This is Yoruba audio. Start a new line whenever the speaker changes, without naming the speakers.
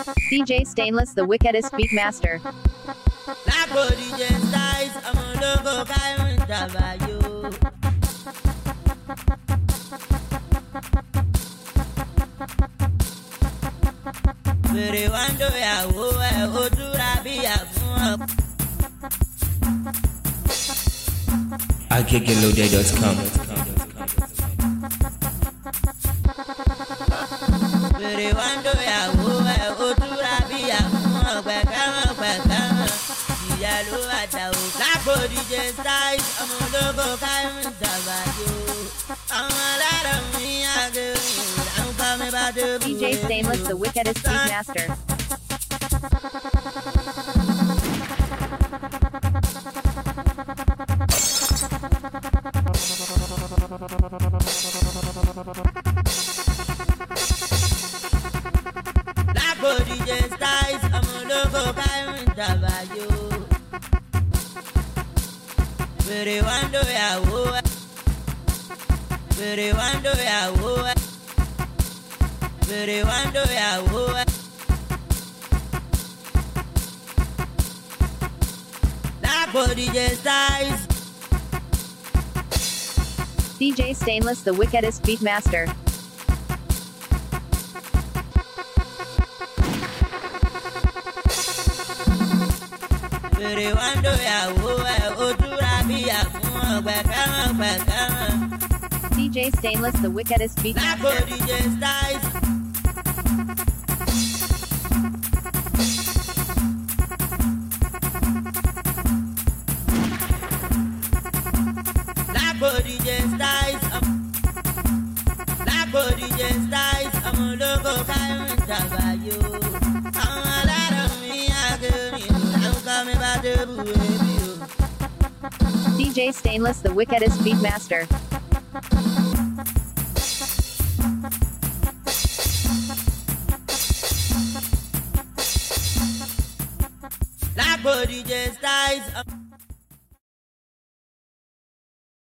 DJ Stainless, the wickedest beatmaster.
Lágbo DJ Styles, ọmọ ológo káyọ̀ ìjàmbáyò. Fèrè wá ń dòyàwó ẹ̀ ó túra bíyà fún ọ.
agegelode.com.
Fèrè wá ń dòyàwó ẹ̀ ó túra bíyà fún ọ. Pẹ̀kẹ́mọ̀ ìyá ló wà dà o. Lágbo DJ Styles, ọmọ ológo káyọ̀ ìjàmbáyò. Àwọn alárò mi àgẹ̀rẹ̀ àwọn kọ́ mi bá dé bùrẹ̀.
DJ Stainless, the wickedest beatmaster.
Lágbo DJ Styles, ọmọ ológo káyọ̀ ìjàmbáyò. Fèrè wá ń dòyàwó ẹ̀. Fèrè wá ń dòyàwó ẹ̀. Fèrè wá ń dòyàwó ẹ̀. Lágbo DJ Styles.
DJ Stainless, the wickedest beatmaster.
Fèrè wá ń dòyàwó ẹ̀ ó túra bíyà fún ọ. Pẹ̀kẹ́mọ̀.
DJ Stainless, the wickedest
Lágbo
beatmaster.
DJ Styles. Lágbo DJ Styles. Lágbo DJ Styles, ọmọ ológo káyọ̀ ìjàmbáyò. Àwọn alárò mi àgẹ̀rẹ̀ àwọn kọ́ mi bá dé bùrẹ̀ bí o.
DJ Stainless, the wickedest beatmaster.
Lágbo DJ Styles.